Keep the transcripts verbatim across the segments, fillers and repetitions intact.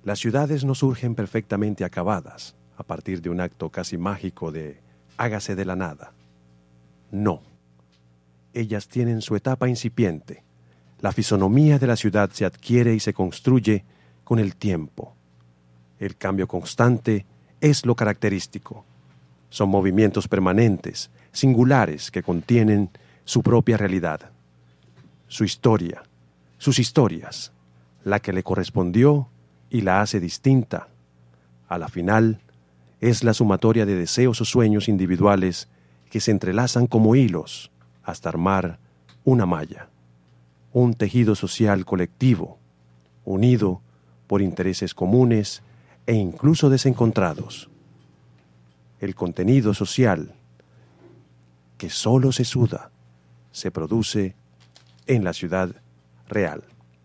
Las ciudades no surgen perfectamente acabadas a partir de un acto casi mágico de hágase de la nada. No. Ellas tienen su etapa incipiente. La fisonomía de la ciudad se adquiere y se construye con el tiempo. El cambio constante es lo característico. Son movimientos permanentes, singulares, que contienen su propia realidad, su historia, sus historias, la que le correspondió y la hace distinta. A la final, es la sumatoria de deseos o sueños individuales que se entrelazan como hilos hasta armar una malla, un tejido social colectivo, unido por intereses comunes e incluso desencontrados. El contenido social, que solo se suda, se produce en la ciudad real.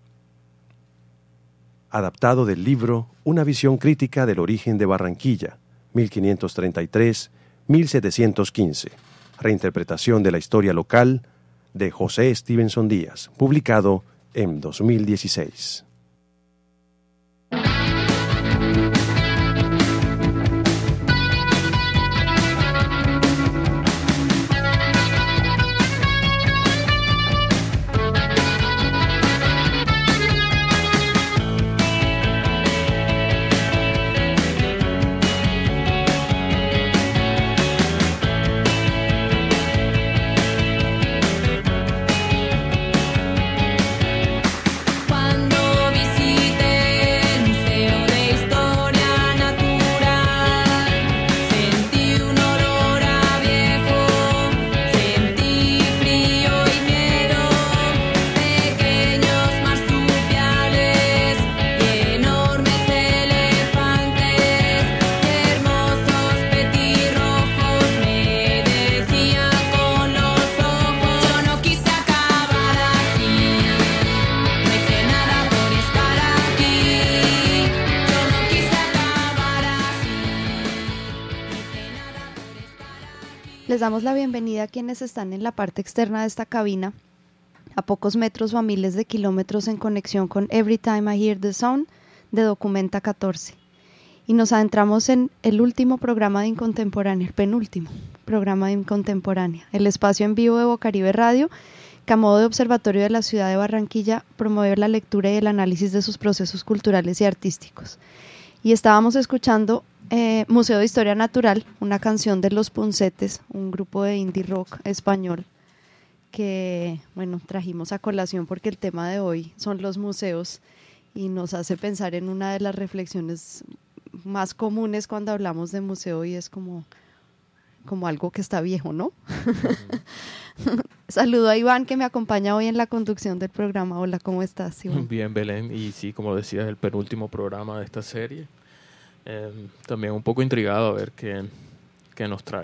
Adaptado del libro Una visión crítica del origen de Barranquilla, mil quinientos treinta y tres a mil setecientos quince. Reinterpretación de la historia local de José Stevenson Díaz, publicado en dos mil dieciséis. Les damos la bienvenida a quienes están en la parte externa de esta cabina, a pocos metros o a miles de kilómetros en conexión con Every Time I Hear the Sound de Documenta catorce. Y nos adentramos en el último programa de Incontemporánea, el penúltimo programa de Incontemporánea, el espacio en vivo de Bocaribe Radio, que a modo de observatorio de la ciudad de Barranquilla promueve la lectura y el análisis de sus procesos culturales y artísticos. Y estábamos escuchando Eh, Museo de Historia Natural, una canción de Los Puncetes, un grupo de indie rock español que, bueno, trajimos a colación porque el tema de hoy son los museos y nos hace pensar en una de las reflexiones más comunes cuando hablamos de museo y es como, como algo que está viejo, ¿no? Uh-huh. Saludo a Iván, que me acompaña hoy en la conducción del programa. Hola, ¿cómo estás, Iván? Bien, Belén, y sí, como decías, el penúltimo programa de esta serie. Eh, también un poco intrigado a ver qué, qué nos trae.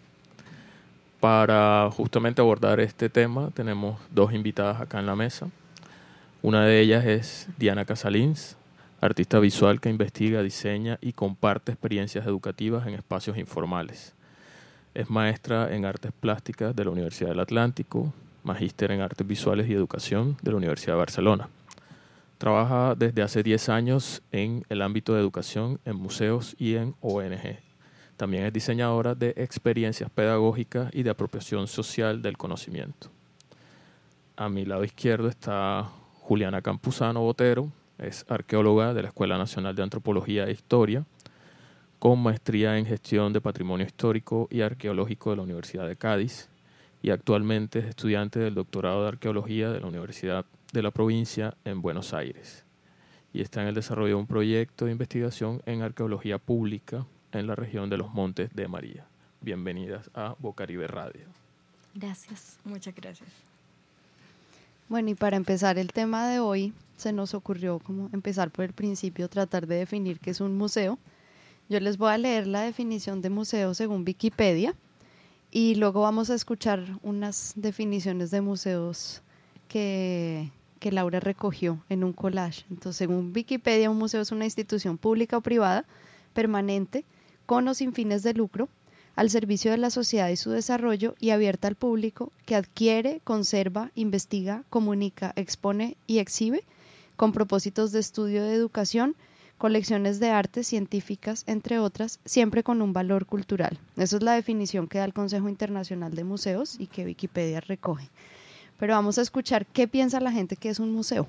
Para justamente abordar este tema tenemos dos invitadas acá en la mesa. Una de ellas es Diana Casalins, artista visual que investiga, diseña y comparte experiencias educativas en espacios informales. Es maestra en artes plásticas de la Universidad del Atlántico, magíster en artes visuales y educación de la Universidad de Barcelona. Trabaja desde hace diez años en el ámbito de educación, en museos y en O N G. También es diseñadora de experiencias pedagógicas y de apropiación social del conocimiento. A mi lado izquierdo está Juliana Campuzano Botero, es arqueóloga de la Escuela Nacional de Antropología e Historia, con maestría en gestión de patrimonio histórico y arqueológico de la Universidad de Cádiz y actualmente es estudiante del doctorado de arqueología de la Universidad de la provincia en Buenos Aires y está en el desarrollo de un proyecto de investigación en arqueología pública en la región de los Montes de María. Bienvenidas a Bocaribe Radio. Gracias, muchas gracias. Bueno, y para empezar el tema de hoy, se nos ocurrió como empezar por el principio, tratar de definir qué es un museo. Yo les voy a leer la definición de museo según Wikipedia y luego vamos a escuchar unas definiciones de museos que... que Laura recogió en un collage. Entonces, según Wikipedia, un museo es una institución pública o privada, permanente, con o sin fines de lucro, al servicio de la sociedad y su desarrollo y abierta al público, que adquiere, conserva, investiga, comunica, expone y exhibe, con propósitos de estudio de educación, colecciones de arte, científicas, entre otras, siempre con un valor cultural. Esa es la definición que da el Consejo Internacional de Museos y que Wikipedia recoge. Pero vamos a escuchar qué piensa la gente que es un museo.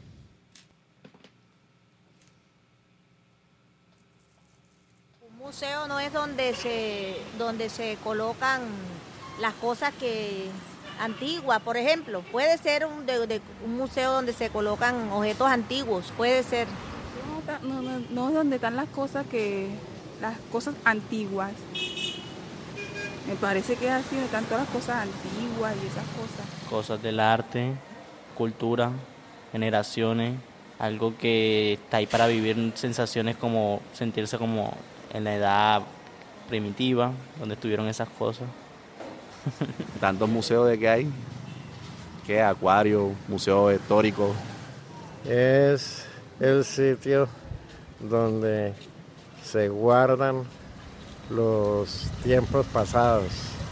Un museo no es donde se, donde se colocan las cosas que antiguas, por ejemplo. Puede ser un, de, de, un museo donde se colocan objetos antiguos, puede ser. No, no, no es donde están las cosas que las cosas antiguas. Me parece que es así, donde están todas las cosas antiguas y esas cosas. Cosas del arte, cultura, generaciones, algo que está ahí para vivir sensaciones como sentirse como en la edad primitiva, donde estuvieron esas cosas. Tantos museos de que hay, que acuario, museo histórico. Es el sitio donde se guardan los tiempos pasados.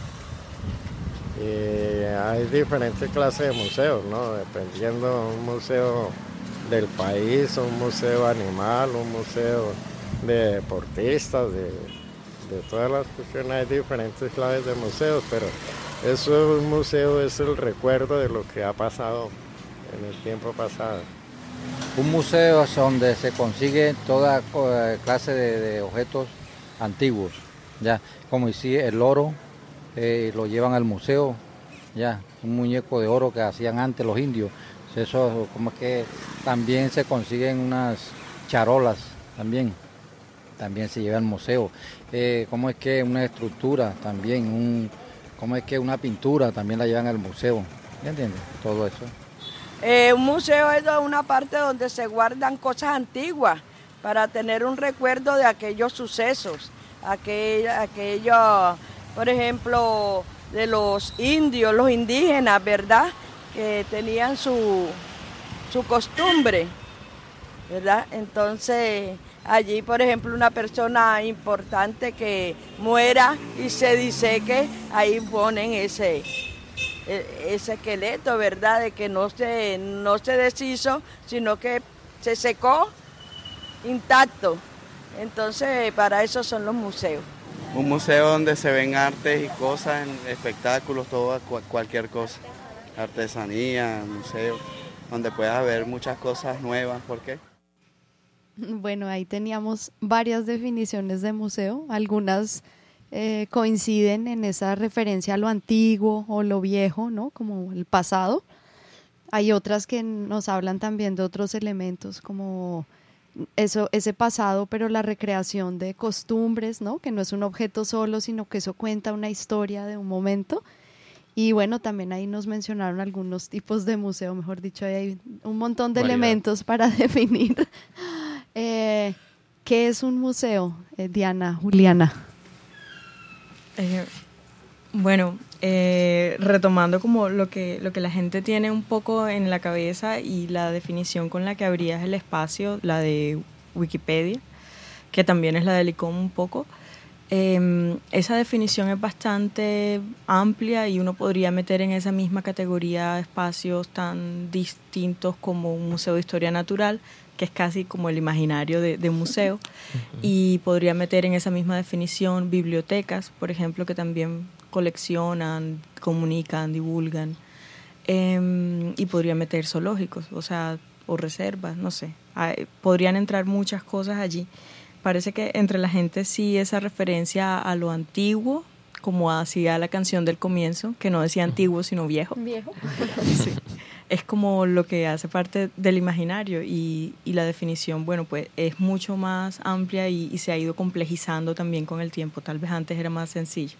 Y hay diferentes clases de museos, ¿no? Dependiendo un museo del país, un museo animal, un museo de deportistas, de, de todas las cuestiones. Hay diferentes clases de museos, pero eso es un museo, es el recuerdo de lo que ha pasado en el tiempo pasado. Un museo es donde se consigue toda clase de, de objetos antiguos, ya, como si el oro eh, lo llevan al museo, ya, un muñeco de oro que hacían antes los indios, eso como que también se consiguen unas charolas, también, también se lleva al museo, eh, como es que una estructura también, un, como es que una pintura también la llevan al museo, ¿me entiendes? Todo eso. Eh, un museo es una parte donde se guardan cosas antiguas para tener un recuerdo de aquellos sucesos, aquel, aquello, por ejemplo, de los indios, los indígenas, ¿verdad? Que tenían su, su costumbre, ¿verdad? Entonces, allí, por ejemplo, una persona importante que muera y se diseque, ahí ponen ese... ese esqueleto, ¿verdad? De que no se, no se deshizo, sino que se secó intacto. Entonces, para eso son los museos. Un museo donde se ven artes y cosas, espectáculos, todo, cualquier cosa. Artesanía, museo, donde puedas ver muchas cosas nuevas. ¿Por qué? Bueno, ahí teníamos varias definiciones de museo, algunas Eh, coinciden en esa referencia a lo antiguo o lo viejo, ¿no? Como el pasado. Hay otras que nos hablan también de otros elementos como eso, ese pasado, pero la recreación de costumbres, ¿no? Que no es un objeto solo, sino que eso cuenta una historia de un momento. Y bueno, también ahí nos mencionaron algunos tipos de museo, mejor dicho, ahí hay un montón de Variedad. elementos para definir. eh, ¿Qué es un museo, eh, Diana, Juliana? Eh, bueno, eh, retomando como lo que, lo que la gente tiene un poco en la cabeza y la definición con la que abrías el espacio, la de Wikipedia, que también es la del I C O M un poco, eh, esa definición es bastante amplia y uno podría meter en esa misma categoría espacios tan distintos como un museo de historia natural, que es casi como el imaginario de, de museo, uh-huh. y podría meter en esa misma definición bibliotecas, por ejemplo, que también coleccionan, comunican, divulgan, eh, y podría meter zoológicos, o sea, o reservas, no sé, hay, podrían entrar muchas cosas allí. Parece que entre la gente sí esa referencia a lo antiguo, como hacía la canción del comienzo, que no decía antiguo, sino viejo. Viejo. Sí. Es como lo que hace parte del imaginario y, y la definición, bueno, pues es mucho más amplia y, y se ha ido complejizando también con el tiempo. Tal vez antes era más sencillo.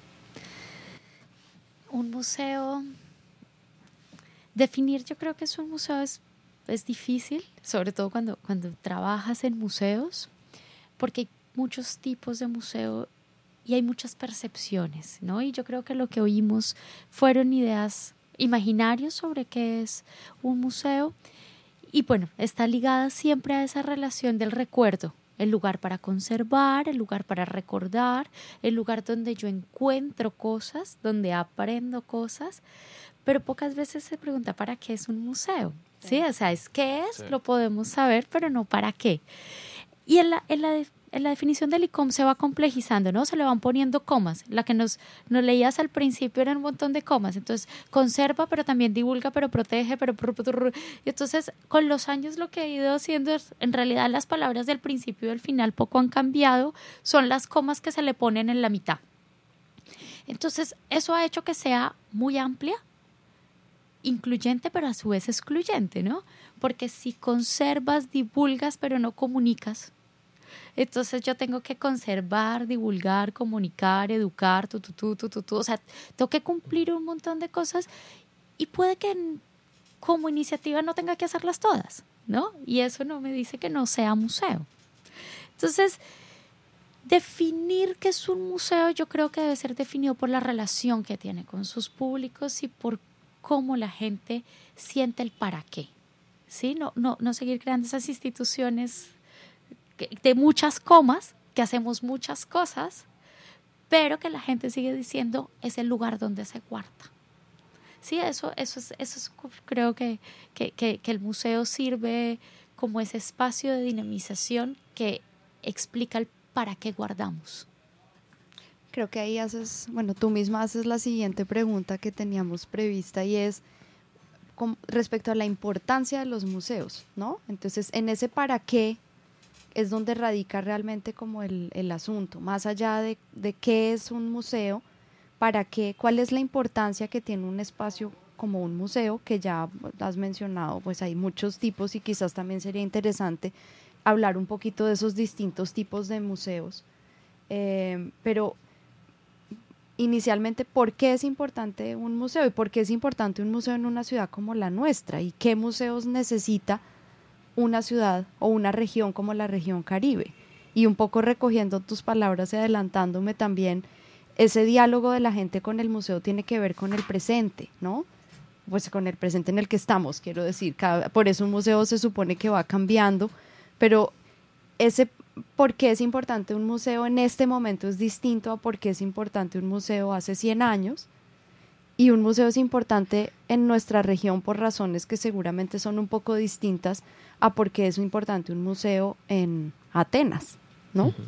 Un museo, definir yo creo que es un museo es, es difícil, sobre todo cuando, cuando trabajas en museos, porque hay muchos tipos de museo y hay muchas percepciones, ¿no? Y yo creo que lo que oímos fueron ideas imaginarios sobre qué es un museo y bueno, está ligada siempre a esa relación del recuerdo, el lugar para conservar, el lugar para recordar, el lugar donde yo encuentro cosas, donde aprendo cosas, pero pocas veces se pregunta para qué es un museo, ¿sí? O sea, es qué es, sí. Lo podemos saber, pero no para qué. Y en la, en la, en la definición del I C O M se va complejizando, ¿no? Se le van poniendo comas. La que nos, nos leías al principio eran un montón de comas. Entonces, conserva, pero también divulga, pero protege, pero... Y entonces, con los años lo que ha ido haciendo es, en realidad, las palabras del principio y del final poco han cambiado. Son las comas que se le ponen en la mitad. Entonces, eso ha hecho que sea muy amplia, incluyente, pero a su vez excluyente, ¿no? Porque si conservas, divulgas, pero no comunicas, entonces yo tengo que conservar, divulgar, comunicar, educar, tu, tu, tu, tu, tu, tu. O sea, tengo que cumplir un montón de cosas y puede que como iniciativa no tenga que hacerlas todas, ¿no? Y eso no me dice que no sea museo. Entonces, definir qué es un museo yo creo que debe ser definido por la relación que tiene con sus públicos y por cómo la gente siente el para qué, ¿sí? No, no, no seguir creando esas instituciones de muchas comas, que hacemos muchas cosas, pero que la gente sigue diciendo es el lugar donde se guarda. Sí, eso, eso es, eso es creo que, que, que, que el museo sirve como ese espacio de dinamización que explica el para qué guardamos. Creo que ahí haces, bueno, tú misma haces la siguiente pregunta que teníamos prevista y es con respecto a la importancia de los museos, ¿no? Entonces, en ese para qué es donde radica realmente como el, el asunto, más allá de, de qué es un museo, para qué, cuál es la importancia que tiene un espacio como un museo, que ya has mencionado, pues hay muchos tipos y quizás también sería interesante hablar un poquito de esos distintos tipos de museos, eh, pero inicialmente, ¿por qué es importante un museo y por qué es importante un museo en una ciudad como la nuestra y qué museos necesita una ciudad o una región como la región Caribe? Y un poco recogiendo tus palabras y adelantándome también, ese diálogo de la gente con el museo tiene que ver con el presente, ¿no? Pues con el presente en el que estamos, quiero decir, cada, por eso un museo se supone que va cambiando, pero ese por qué es importante un museo en este momento es distinto a por qué es importante un museo hace cien años, y un museo es importante en nuestra región por razones que seguramente son un poco distintas a por qué es importante un museo en Atenas, ¿no? Uh-huh.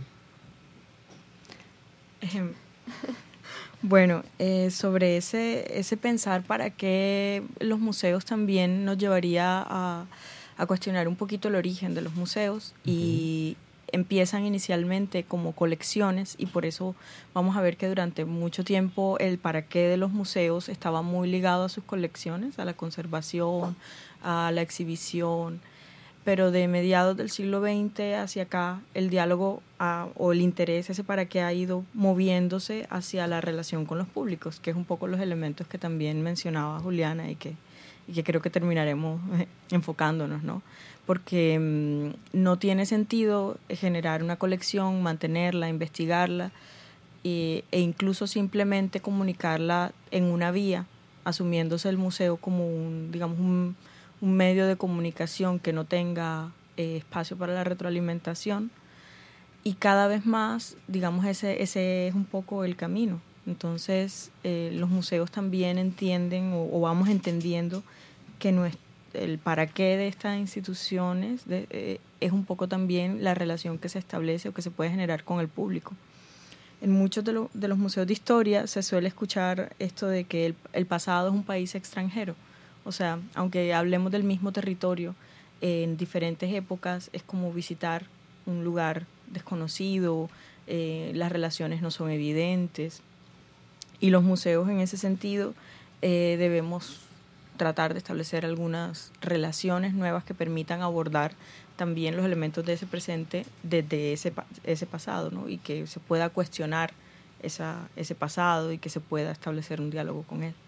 Eh, bueno, eh, sobre ese, ese pensar para qué los museos también nos llevaría a, a cuestionar un poquito el origen de los museos. Uh-huh. Y empiezan inicialmente como colecciones y por eso vamos a ver que durante mucho tiempo el para qué de los museos estaba muy ligado a sus colecciones, a la conservación, a la exhibición, pero de mediados del siglo veinte hacia acá el diálogo a, o el interés ese para qué ha ido moviéndose hacia la relación con los públicos, que es un poco los elementos que también mencionaba Juliana y que, y que creo que terminaremos enfocándonos, ¿no? Porque mmm, no tiene sentido generar una colección, mantenerla, investigarla y, e incluso simplemente comunicarla en una vía, asumiéndose el museo como un, digamos, un, un medio de comunicación que no tenga eh, espacio para la retroalimentación, y cada vez más, digamos, ese, ese es un poco el camino. Entonces, eh, los museos también entienden o, o vamos entendiendo que nuestro el para qué de estas instituciones de, eh, es un poco también la relación que se establece o que se puede generar con el público. En muchos de, lo, de los museos de historia se suele escuchar esto de que el, el pasado es un país extranjero. O sea, aunque hablemos del mismo territorio, eh, en diferentes épocas es como visitar un lugar desconocido, eh, las relaciones no son evidentes. Y los museos en ese sentido eh, debemos tratar de establecer algunas relaciones nuevas que permitan abordar también los elementos de ese presente desde ese, ese pasado, ¿no? Y que se pueda cuestionar esa, ese pasado y que se pueda establecer un diálogo con él.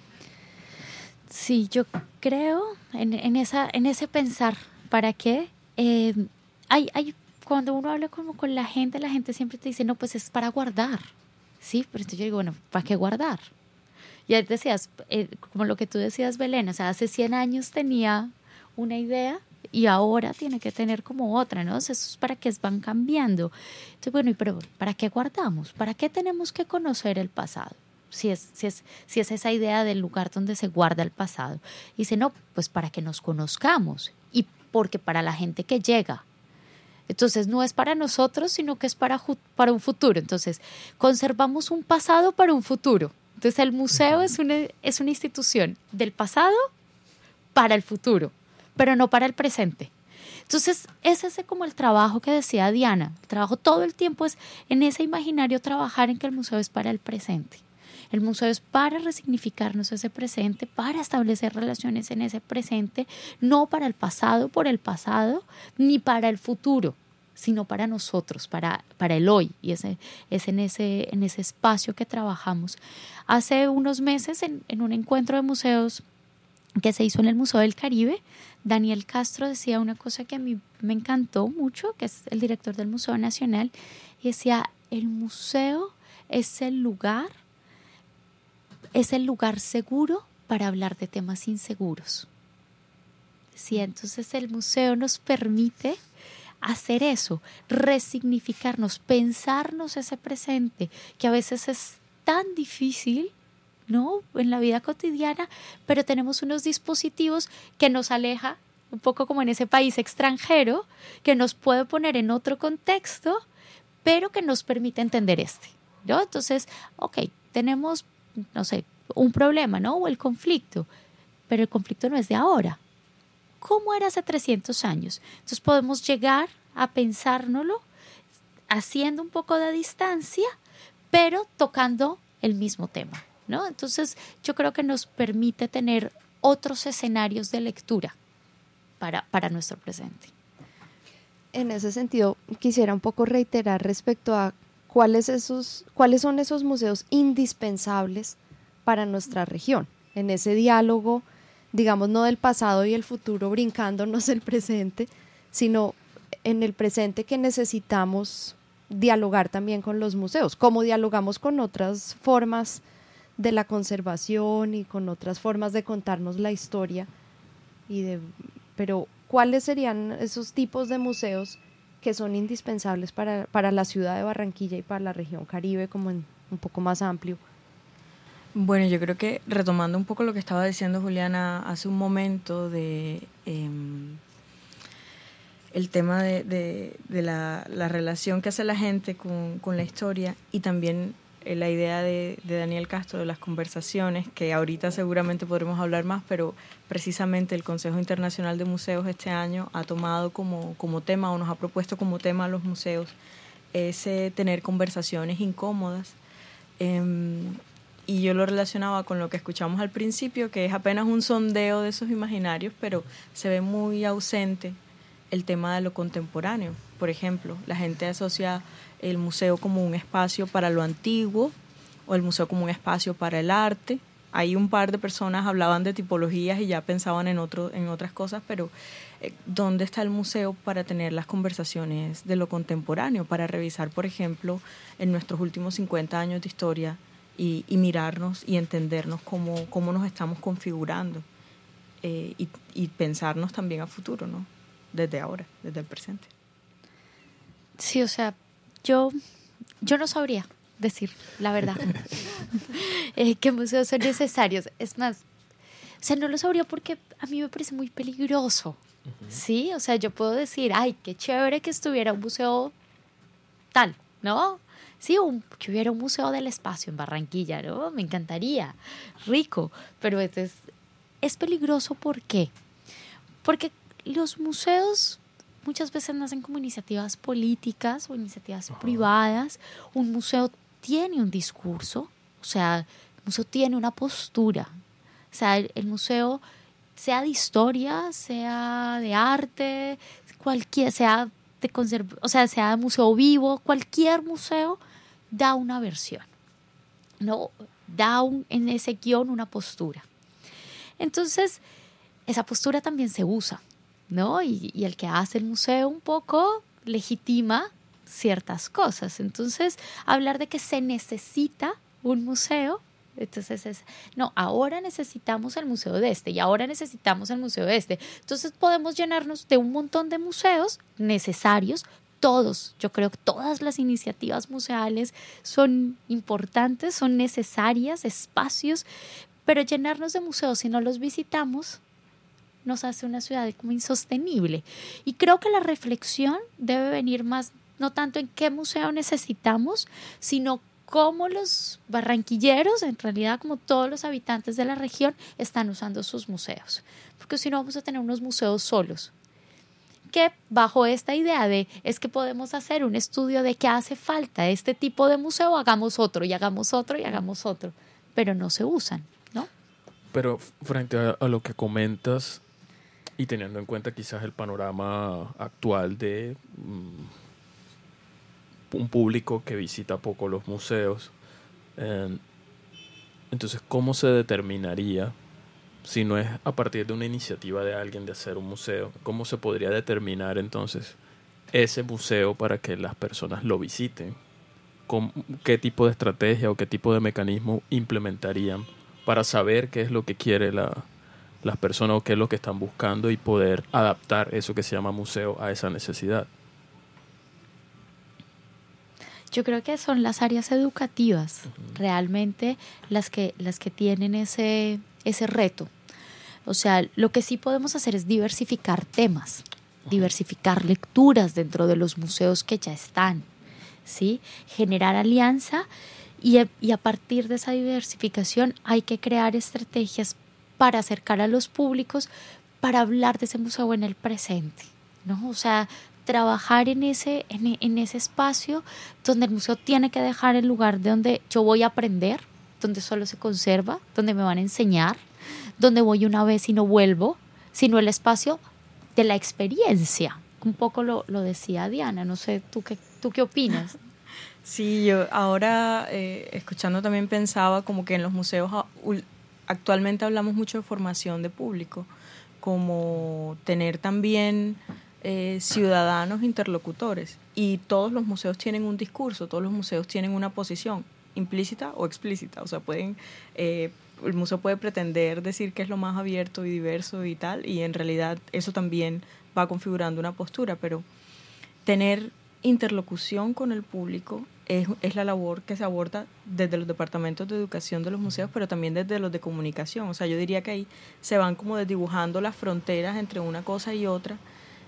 Sí, yo creo en, en, esa, en ese pensar, ¿para qué? Eh, hay, hay, cuando uno habla como con la gente, la gente siempre te dice, no, pues es para guardar, ¿sí? Pero entonces yo digo, bueno, ¿para qué guardar? Ya decías, eh, como lo que tú decías, Belén, o sea, hace cien años tenía una idea y ahora tiene que tener como otra, ¿no? O sea, eso es para que van cambiando. Entonces, bueno, pero ¿para qué guardamos? ¿Para qué tenemos que conocer el pasado? Si es, si es, si es esa idea del lugar donde se guarda el pasado. Y dice, no, pues para que nos conozcamos y porque para la gente que llega Entonces no es para nosotros, sino que es para, para un futuro. Entonces conservamos un pasado para un futuro. Entonces el museo es una, es una institución del pasado para el futuro, pero no para el presente. Entonces ese es como el trabajo que decía Diana. El trabajo todo el tiempo es en ese imaginario trabajar en que el museo es para el presente. El museo es para resignificarnos ese presente, para establecer relaciones en ese presente, no para el pasado por el pasado, ni para el futuro, sino para nosotros, para, para el hoy. Y ese, es en ese, en ese espacio que trabajamos. Hace unos meses, en, en un encuentro de museos que se hizo en el Museo del Caribe, Daniel Castro decía una cosa que a mí me encantó mucho, que es el director del Museo Nacional, y decía, el museo es el lugar es el lugar seguro para hablar de temas inseguros. Sí, entonces el museo nos permite hacer eso, resignificarnos, pensarnos ese presente, que a veces es tan difícil, ¿no?, en la vida cotidiana, pero tenemos unos dispositivos que nos aleja, un poco como en ese país extranjero, que nos puede poner en otro contexto, pero que nos permite entender este, ¿no? Entonces, ok, tenemos, no sé, un problema, ¿no? O el conflicto, pero el conflicto no es de ahora. ¿Cómo era hace trescientos años? Entonces podemos llegar a pensárnoslo haciendo un poco de distancia, pero tocando el mismo tema, ¿no? Entonces yo creo que nos permite tener otros escenarios de lectura para, para nuestro presente. En ese sentido, quisiera un poco reiterar respecto a cuáles, esos, cuáles son esos museos indispensables para nuestra región, en ese diálogo, digamos, no del pasado y el futuro brincándonos el presente, sino en el presente que necesitamos dialogar también con los museos, como dialogamos con otras formas de la conservación y con otras formas de contarnos la historia, y de, pero ¿cuáles serían esos tipos de museos que son indispensables para, para la ciudad de Barranquilla y para la región Caribe como en un poco más amplio? Bueno, yo creo que retomando un poco lo que estaba diciendo Juliana hace un momento de eh, el tema de, de, de la, la relación que hace la gente con, con la historia, y también eh, la idea de, de Daniel Castro de las conversaciones, que ahorita seguramente podremos hablar más, pero precisamente el Consejo Internacional de Museos este año ha tomado como, como tema, o nos ha propuesto como tema a los museos, ese tener conversaciones incómodas. Eh, Y yo lo relacionaba con lo que escuchamos al principio, que es apenas un sondeo de esos imaginarios, pero se ve muy ausente el tema de lo contemporáneo. Por ejemplo, la gente asocia el museo como un espacio para lo antiguo o el museo como un espacio para el arte. Ahí un par de personas hablaban de tipologías y ya pensaban en, otro, en otras cosas, pero eh, ¿dónde está el museo para tener las conversaciones de lo contemporáneo? Para revisar, por ejemplo, en nuestros últimos cincuenta años de historia, Y, y mirarnos y entendernos cómo, cómo nos estamos configurando eh, y, y pensarnos también a futuro, ¿no? Desde ahora, desde el presente. Sí, o sea, yo, yo no sabría decir la verdad eh, qué museos son necesarios. Es más, o sea, no lo sabría porque a mí me parece muy peligroso, uh-huh. ¿sí? O sea, yo puedo decir, ay, qué chévere que estuviera un museo tal, ¿no? Sí, un, que hubiera un museo del espacio en Barranquilla, ¿no? Me encantaría, rico, pero es, es, es peligroso. ¿Por qué? Porque los museos muchas veces nacen como iniciativas políticas o iniciativas uh-huh. privadas. Un museo tiene un discurso, o sea, el museo tiene una postura. O sea, el, el museo, sea de historia, sea de arte, cualquier, sea de conserv- o sea, sea de museo vivo, cualquier museo da una versión, ¿no? Da un, en ese guión una postura. Entonces, esa postura también se usa, ¿no? Y, y el que hace el museo un poco legitima ciertas cosas. Entonces, hablar de que se necesita un museo, entonces es, no, ahora necesitamos el museo de este y ahora necesitamos el museo de este. Entonces podemos llenarnos de un montón de museos necesarios, todos, yo creo que todas las iniciativas museales son importantes, son necesarias, espacios, pero llenarnos de museos si no los visitamos nos hace una ciudad como insostenible. Y creo que la reflexión debe venir más, no tanto en qué museo necesitamos, sino cómo los barranquilleros, en realidad como todos los habitantes de la región, están usando sus museos. Porque si no vamos a tener unos museos solos. Que bajo esta idea de es que podemos hacer un estudio de qué hace falta este tipo de museo, hagamos otro y hagamos otro y hagamos otro, pero no se usan, ¿no? Pero frente a, a lo que comentas y teniendo en cuenta quizás el panorama actual de um, un público que visita poco los museos, eh, entonces, ¿cómo se determinaría, si no es a partir de una iniciativa de alguien de hacer un museo, cómo se podría determinar entonces ese museo para que las personas lo visiten? ¿Cómo, qué tipo de estrategia o qué tipo de mecanismo implementarían para saber qué es lo que quiere la, las personas o qué es lo que están buscando y poder adaptar eso que se llama museo a esa necesidad? Yo creo que son las áreas educativas uh-huh. realmente las que, las que tienen ese, ese reto. O sea, lo que sí podemos hacer es diversificar temas, uh-huh. diversificar lecturas dentro de los museos que ya están, ¿sí? Generar alianza y a, y a partir de esa diversificación hay que crear estrategias para acercar a los públicos, para hablar de ese museo en el presente, ¿no? O sea, trabajar en ese, en, en ese espacio donde el museo tiene que dejar el lugar de donde yo voy a aprender, donde solo se conserva, donde me van a enseñar, donde voy una vez y no vuelvo, sino el espacio de la experiencia. Un poco lo, lo decía Diana, no sé, ¿tú qué, tú qué opinas? Sí, yo ahora eh, escuchando también pensaba como que en los museos actualmente hablamos mucho de formación de público, como tener también eh, ciudadanos interlocutores, y todos los museos tienen un discurso, todos los museos tienen una posición implícita o explícita, o sea, pueden eh, el museo puede pretender decir que es lo más abierto y diverso y tal, y en realidad eso también va configurando una postura, pero tener interlocución con el público es, es la labor que se aborda desde los departamentos de educación de los museos, pero también desde los de comunicación. O sea, yo diría que ahí se van como desdibujando las fronteras entre una cosa y otra,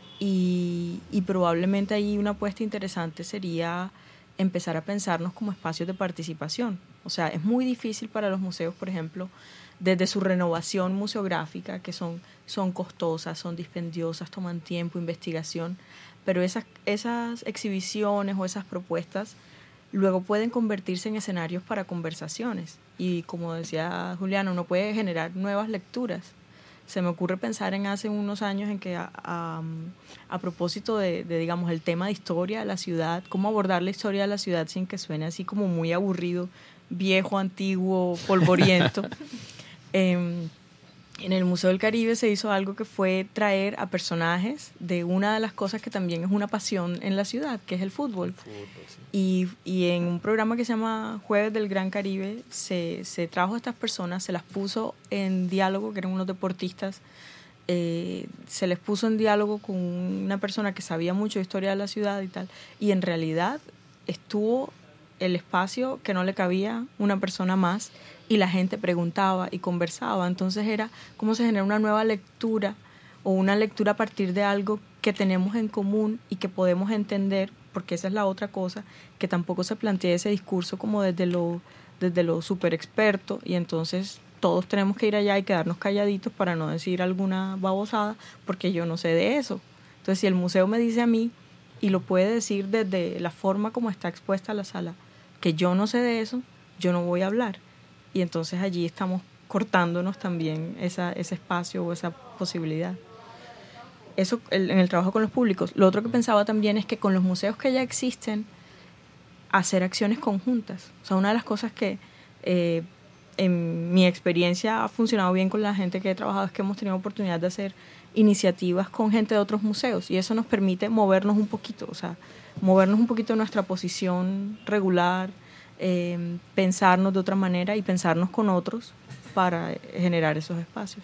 y, y probablemente ahí una apuesta interesante sería empezar a pensarnos como espacios de participación. O sea, es muy difícil para los museos, por ejemplo, desde su renovación museográfica, que son, son costosas, son dispendiosas, toman tiempo, investigación, pero esas, esas exhibiciones o esas propuestas luego pueden convertirse en escenarios para conversaciones. Y como decía Juliana, uno puede generar nuevas lecturas. Se me ocurre pensar en hace unos años en que a, a, a propósito de, de, digamos, el tema de historia de la ciudad, cómo abordar la historia de la ciudad sin que suene así como muy aburrido, viejo, antiguo, polvoriento. eh, en el Museo del Caribe se hizo algo que fue traer a personajes de una de las cosas que también es una pasión en la ciudad, que es el fútbol. El fútbol, sí. y, y en un programa que se llama Jueves del Gran Caribe se, se trajo a estas personas, se las puso en diálogo, que eran unos deportistas, eh, se les puso en diálogo con una persona que sabía mucho de historia de la ciudad y tal, y en realidad estuvo el espacio que no le cabía una persona más, y la gente preguntaba y conversaba. Entonces era cómo se genera una nueva lectura o una lectura a partir de algo que tenemos en común y que podemos entender, porque esa es la otra cosa, que tampoco se plantea ese discurso como desde lo, desde lo súper experto, y entonces todos tenemos que ir allá y quedarnos calladitos para no decir alguna babosada, porque yo no sé de eso. Entonces, si el museo me dice a mí, y lo puede decir desde la forma como está expuesta la sala, que yo no sé de eso, yo no voy a hablar. Y entonces allí estamos cortándonos también esa, ese espacio o esa posibilidad. Eso el, en el trabajo con los públicos. Lo otro que pensaba también es que con los museos que ya existen, hacer acciones conjuntas. O sea, una de las cosas que eh, en mi experiencia ha funcionado bien con la gente que he trabajado es que hemos tenido oportunidad de hacer iniciativas con gente de otros museos, y eso nos permite movernos un poquito, o sea, movernos un poquito de nuestra posición regular, Eh, pensarnos de otra manera y pensarnos con otros para generar esos espacios.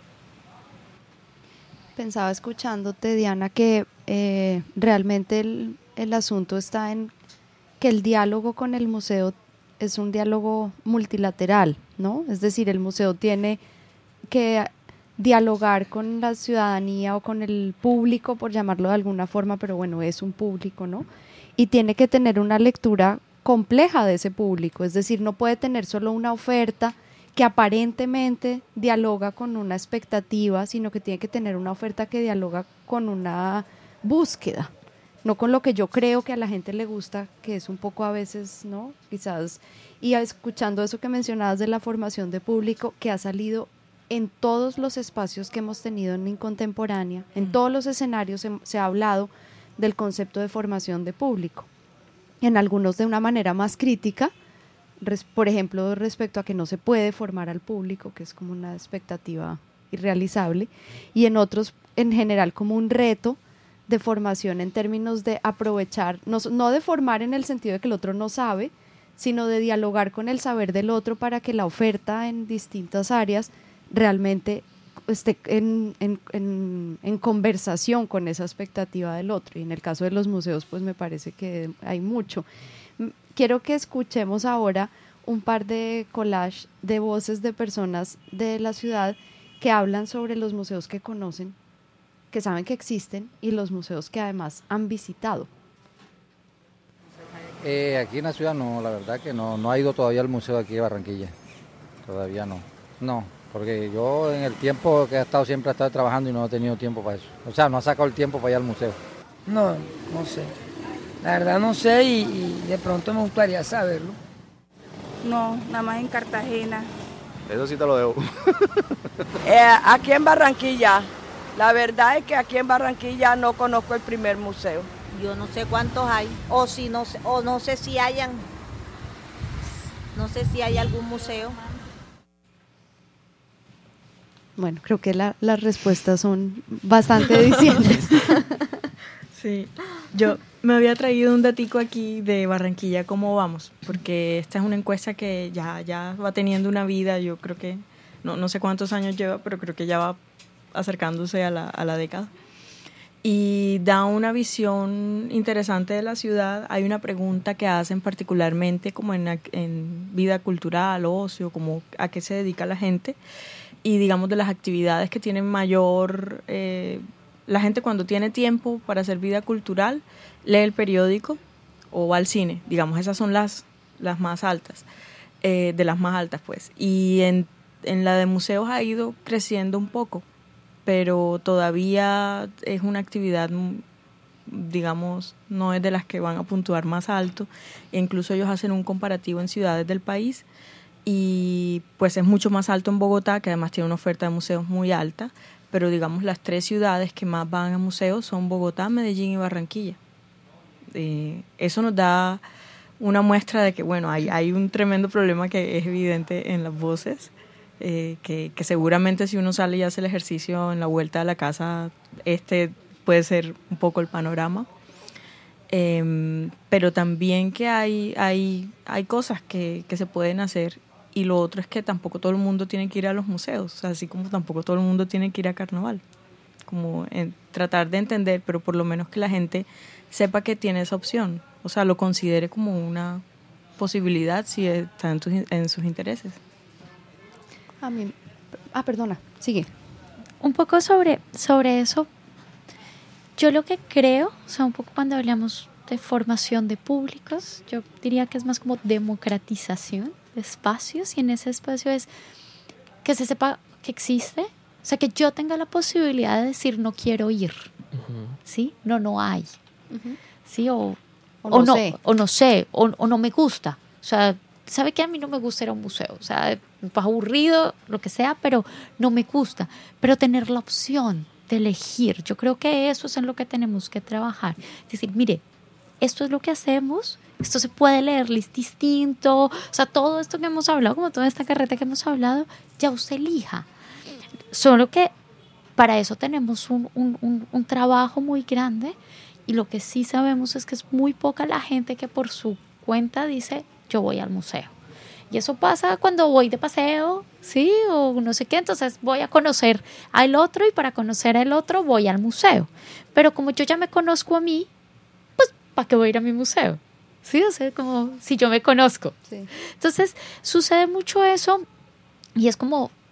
Pensaba escuchándote, Diana, que eh, realmente el, el asunto está en que el diálogo con el museo es un diálogo multilateral, ¿no? Es decir, el museo tiene que dialogar con la ciudadanía o con el público, por llamarlo de alguna forma, pero bueno, es un público, ¿no? Y tiene que tener una lectura compleja de ese público, es decir, no puede tener solo una oferta que aparentemente dialoga con una expectativa, sino que tiene que tener una oferta que dialoga con una búsqueda, no con lo que yo creo que a la gente le gusta, que es un poco a veces, ¿no? Quizás, y escuchando eso que mencionabas de la formación de público, que ha salido en todos los espacios que hemos tenido en Incontemporánea, en todos los escenarios se, se ha hablado del concepto de formación de público, en algunos de una manera más crítica, res, por ejemplo, respecto a que no se puede formar al público, que es como una expectativa irrealizable, y en otros, en general, como un reto de formación en términos de aprovechar, no, no de formar en el sentido de que el otro no sabe, sino de dialogar con el saber del otro para que la oferta en distintas áreas realmente esté en, en, en, en conversación con esa expectativa del otro. Y en el caso de los museos, pues me parece que hay mucho. Quiero que escuchemos ahora un par de collages de voces de personas de la ciudad que hablan sobre los museos que conocen, que saben que existen, y los museos que además han visitado. Eh, aquí en la ciudad no, la verdad que no, no ha ido todavía al museo aquí de Barranquilla, todavía no, no, porque yo en el tiempo que he estado siempre he estado trabajando y no he tenido tiempo para eso, o sea, no ha sacado el tiempo para ir al museo. No, no sé, la verdad no sé y, y de pronto me gustaría saberlo. No, nada más en Cartagena. Eso sí te lo debo. eh, aquí en Barranquilla, la verdad es que aquí en Barranquilla no conozco el primer museo. Yo no sé cuántos hay, o si no sé, o no sé si hayan, no sé si hay algún museo. Bueno, creo que la, las respuestas son bastante dicientes. Sí, yo me había traído un datico aquí de Barranquilla, ¿cómo vamos? Porque esta es una encuesta que ya, ya va teniendo una vida, yo creo que, no, no sé cuántos años lleva, pero creo que ya va acercándose a la, a la década. Y da una visión interesante de la ciudad. Hay una pregunta que hacen particularmente como en, en vida cultural, ocio, como a qué se dedica la gente, y digamos de las actividades que tienen mayor... Eh, la gente cuando tiene tiempo para hacer vida cultural, lee el periódico o va al cine, digamos, esas son las, las más altas, eh, de las más altas pues. Y en, en la de museos ha ido creciendo un poco, pero todavía es una actividad, digamos, no es de las que van a puntuar más alto, e incluso ellos hacen un comparativo en ciudades del país y pues es mucho más alto en Bogotá, que además tiene una oferta de museos muy alta, pero digamos las tres ciudades que más van a museos son Bogotá, Medellín y Barranquilla. Eh, eso nos da una muestra de que, bueno, hay, hay un tremendo problema que es evidente en las voces, Eh, que, que seguramente si uno sale y hace el ejercicio en la vuelta a la casa, este puede ser un poco el panorama. Eh, pero también que hay, hay, hay cosas que, que se pueden hacer, y lo otro es que tampoco todo el mundo tiene que ir a los museos, o sea, así como tampoco todo el mundo tiene que ir a carnaval. Como en, tratar de entender, pero por lo menos que la gente sepa que tiene esa opción, o sea, lo considere como una posibilidad si está en, tus, en sus intereses. A mí, ah, perdona, sigue. Un poco sobre, sobre eso, yo lo que creo, o sea, un poco cuando hablamos de formación de públicos, yo diría que es más como democratización de espacios, y en ese espacio es que se sepa que existe, o sea, que yo tenga la posibilidad de decir no quiero ir, uh-huh. ¿Sí? No, no hay, uh-huh. ¿Sí? O, o, no, o, no, sé. o no sé, o, o no me gusta, o sea, ¿sabe qué? A mí no me gusta ir a un museo, o sea, es aburrido, lo que sea, pero no me gusta. Pero tener la opción de elegir, yo creo que eso es en lo que tenemos que trabajar. Es decir, mire, esto es lo que hacemos, esto se puede leer distinto, o sea, todo esto que hemos hablado, como toda esta carreta que hemos hablado, ya usted elija. Solo que para eso tenemos un, un, un, un trabajo muy grande, y lo que sí sabemos es que es muy poca la gente que por su cuenta dice, yo voy al museo. Y eso pasa cuando voy de paseo, ¿sí? O no sé qué, entonces voy a conocer al otro, y para conocer al otro voy al museo. Pero como yo ya me conozco a mí, pues ¿para qué voy a ir a mi museo? ¿Sí? O sea, como si yo me conozco. Sí. Entonces sucede mucho eso, y es como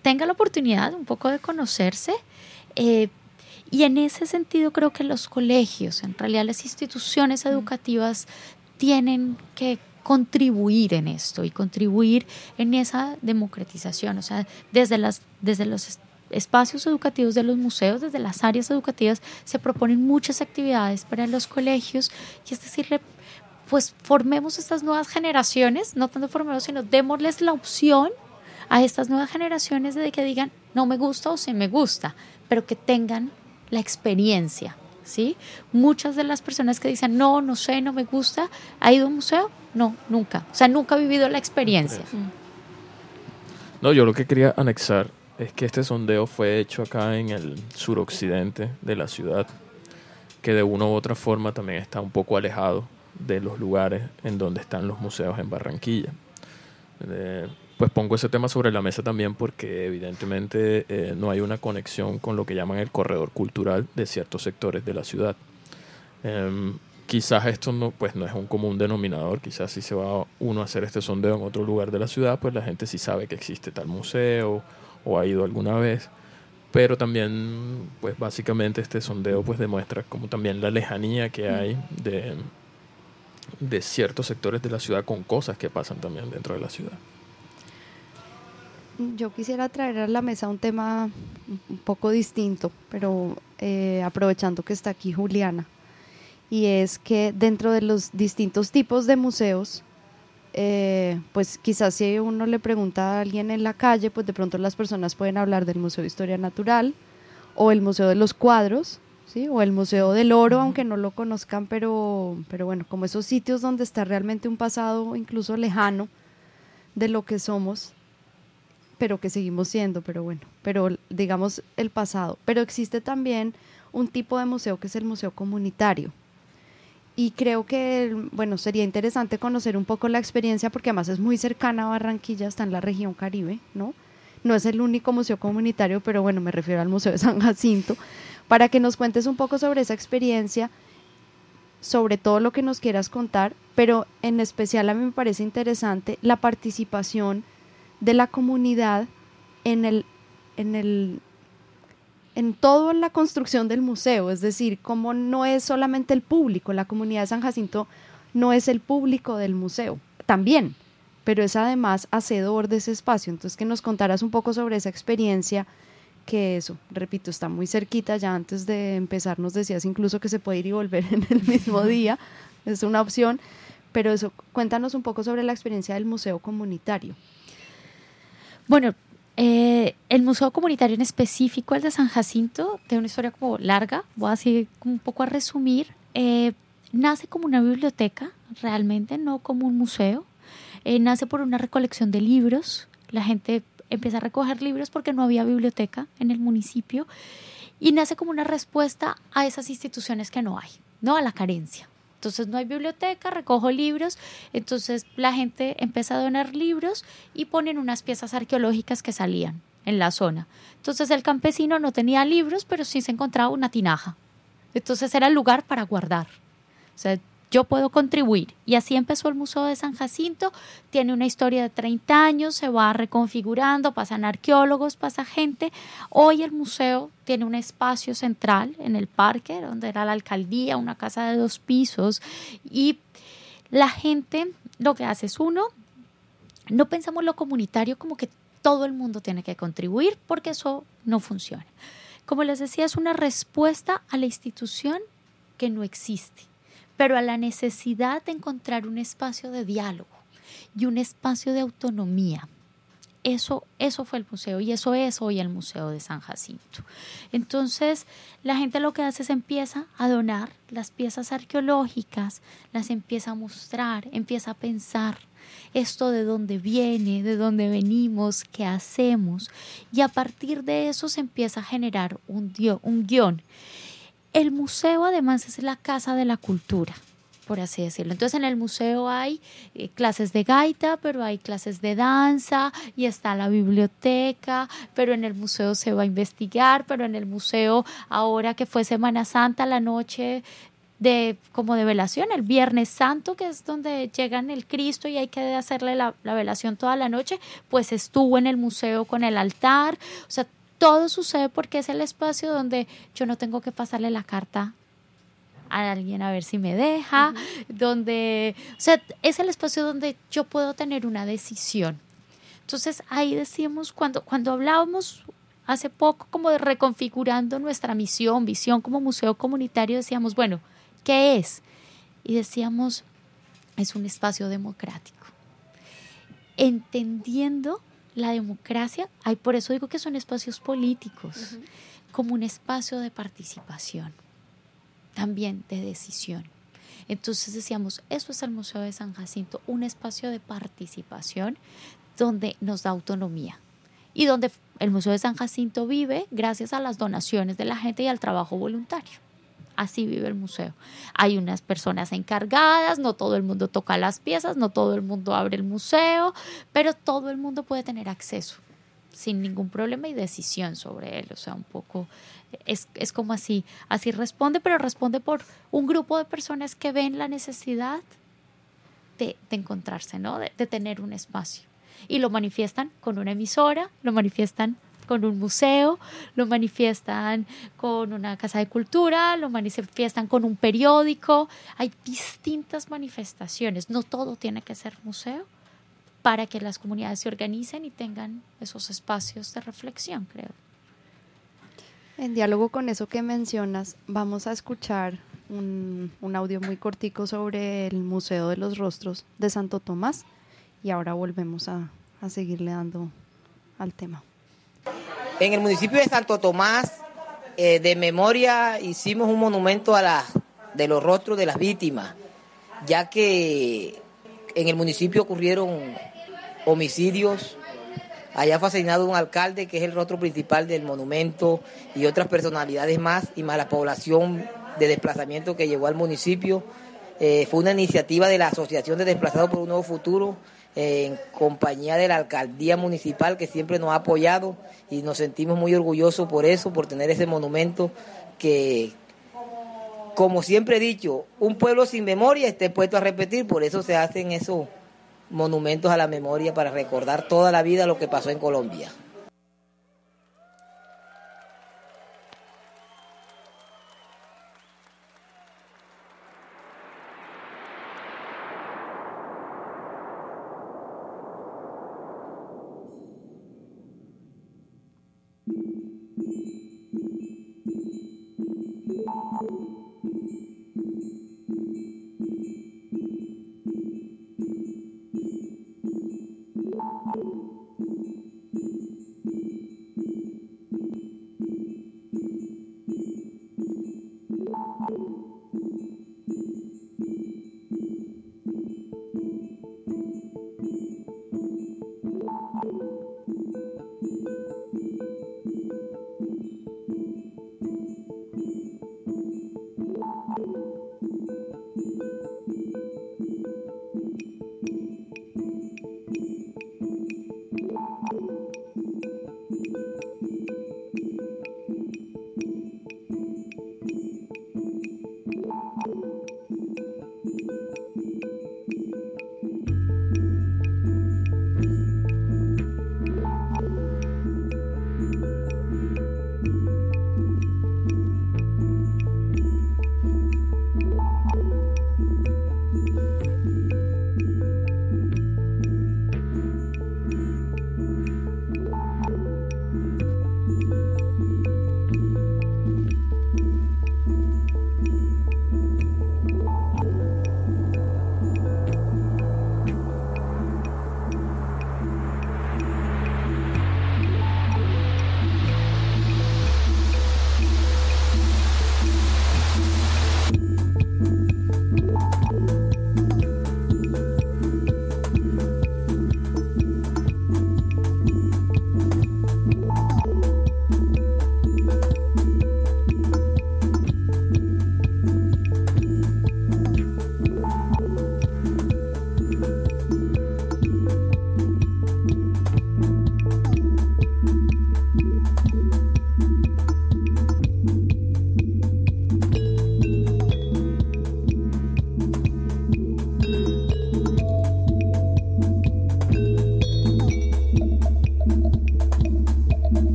tenga la oportunidad un poco de conocerse. Eh, y en ese sentido creo que los colegios, en realidad las instituciones educativas, tienen que contribuir en esto y contribuir en esa democratización, o sea, desde, las, desde los espacios educativos de los museos, desde las áreas educativas, se proponen muchas actividades para los colegios, y es decir, pues formemos estas nuevas generaciones, no tanto formemos, sino démosles la opción a estas nuevas generaciones de que digan, no me gusta o sí me gusta, pero que tengan la experiencia, ¿sí? Muchas de las personas que dicen, no, no sé, no me gusta, ¿ha ido a un museo? No, nunca. O sea, nunca ha vivido la experiencia. No, yo lo que quería anexar es que este sondeo fue hecho acá en el suroccidente de la ciudad, que de una u otra forma también está un poco alejado de los lugares en donde están los museos en Barranquilla. Eh, pues pongo ese tema sobre la mesa también porque evidentemente eh, no hay una conexión con lo que llaman el corredor cultural de ciertos sectores de la ciudad. Eh, quizás esto no, pues no es un común denominador, quizás si se va uno a hacer este sondeo en otro lugar de la ciudad, pues la gente sí sabe que existe tal museo o ha ido alguna vez, pero también pues básicamente este sondeo pues demuestra como también la lejanía que hay de, de ciertos sectores de la ciudad con cosas que pasan también dentro de la ciudad. Yo quisiera traer a la mesa un tema un poco distinto, pero eh, aprovechando que está aquí Juliana, y es que dentro de los distintos tipos de museos, eh, pues quizás si uno le pregunta a alguien en la calle, pues de pronto las personas pueden hablar del Museo de Historia Natural o el Museo de los Cuadros, ¿sí? O el Museo del Oro, aunque no lo conozcan, pero, pero bueno, como esos sitios donde está realmente un pasado incluso lejano de lo que somos, pero que seguimos siendo, pero bueno, pero digamos el pasado. Pero existe también un tipo de museo que es el museo comunitario. Y creo que, bueno, sería interesante conocer un poco la experiencia porque además es muy cercana a Barranquilla, está en la región Caribe, ¿no? No es el único museo comunitario, pero bueno, me refiero al Museo de San Jacinto, para que nos cuentes un poco sobre esa experiencia, sobre todo lo que nos quieras contar, pero en especial a mí me parece interesante la participación de la comunidad en el, en el, en todo en la construcción del museo, es decir, como no es solamente el público, la comunidad de San Jacinto no es el público del museo, también, pero es además hacedor de ese espacio. Entonces que nos contaras un poco sobre esa experiencia, que eso, repito, está muy cerquita, ya antes de empezar nos decías incluso que se puede ir y volver en el mismo día, es una opción, pero eso, cuéntanos un poco sobre la experiencia del museo comunitario. Bueno, eh, el museo comunitario en específico, el de San Jacinto, tiene una historia como larga, voy así un poco a resumir. Eh, nace como una biblioteca, realmente, no como un museo. Eh, nace por una recolección de libros. La gente empieza a recoger libros porque no había biblioteca en el municipio, y nace como una respuesta a esas instituciones que no hay, ¿no? A la carencia. Entonces no hay biblioteca, recojo libros, entonces la gente empieza a donar libros y ponen unas piezas arqueológicas que salían en la zona. Entonces el campesino no tenía libros, pero sí se encontraba una tinaja. Entonces era el lugar para guardar. O sea, yo puedo contribuir. Y así empezó el Museo de San Jacinto. Tiene una historia de treinta años, se va reconfigurando, pasan arqueólogos, pasa gente. Hoy el museo tiene un espacio central en el parque, donde era la alcaldía, una casa de dos pisos. Y la gente lo que hace es, uno, no pensamos lo comunitario como que todo el mundo tiene que contribuir, porque eso no funciona. Como les decía, es una respuesta a la institución que no existe, pero a la necesidad de encontrar un espacio de diálogo y un espacio de autonomía. Eso, eso fue el museo, y eso es hoy el Museo de San Jacinto. Entonces, la gente lo que hace es empieza a donar las piezas arqueológicas, las empieza a mostrar, empieza a pensar esto de dónde viene, de dónde venimos, qué hacemos, y a partir de eso se empieza a generar un, dio, un guión. El museo además es la casa de la cultura, por así decirlo. Entonces en el museo hay eh, clases de gaita, pero hay clases de danza, y está la biblioteca, pero en el museo se va a investigar, pero en el museo, ahora que fue Semana Santa, la noche de como de velación, el Viernes Santo, que es donde llegan el Cristo y hay que hacerle la, la velación toda la noche, pues estuvo en el museo con el altar. O sea, todo sucede porque es el espacio donde yo no tengo que pasarle la carta a alguien a ver si me deja, uh-huh. donde, o sea, es el espacio donde yo puedo tener una decisión. Entonces ahí decíamos, cuando, cuando hablábamos hace poco como de reconfigurando nuestra misión, visión como museo comunitario, decíamos, bueno, ¿qué es? Y decíamos, es un espacio democrático. Entendiendo la democracia, ay, por eso digo que son espacios políticos, uh-huh. como un espacio de participación, también de decisión. Entonces decíamos, eso es el Museo de San Jacinto, un espacio de participación donde nos da autonomía y donde el Museo de San Jacinto vive gracias a las donaciones de la gente y al trabajo voluntario. Así vive el museo. Hay unas personas encargadas, no todo el mundo toca las piezas, no todo el mundo abre el museo, pero todo el mundo puede tener acceso sin ningún problema y decisión sobre él. O sea, un poco es, es como así, así responde, pero responde por un grupo de personas que ven la necesidad de, de encontrarse, ¿no? De, de tener un espacio. Y lo manifiestan con una emisora, lo manifiestan con un museo, lo manifiestan con una casa de cultura, lo manifiestan con un periódico. Hay distintas manifestaciones, no todo tiene que ser museo para que las comunidades se organicen y tengan esos espacios de reflexión, creo. En diálogo con eso que mencionas, vamos a escuchar un, un audio muy cortico sobre el Museo de los Rostros de Santo Tomás y ahora volvemos a, a seguirle dando al tema. En el municipio de Santo Tomás, eh, de memoria, hicimos un monumento a la, de los rostros de las víctimas, ya que en el municipio ocurrieron homicidios. Allá fue asesinado un alcalde, que es el rostro principal del monumento, y otras personalidades más, y más la población de desplazamiento que llegó al municipio. Eh, fue una iniciativa de la Asociación de Desplazados por un Nuevo Futuro, eh, en compañía de la Alcaldía Municipal, que siempre nos ha apoyado, y nos sentimos muy orgullosos por eso, por tener ese monumento que, como siempre he dicho, un pueblo sin memoria está puesto a repetir. Por eso se hacen esos monumentos a la memoria, para recordar toda la vida lo que pasó en Colombia.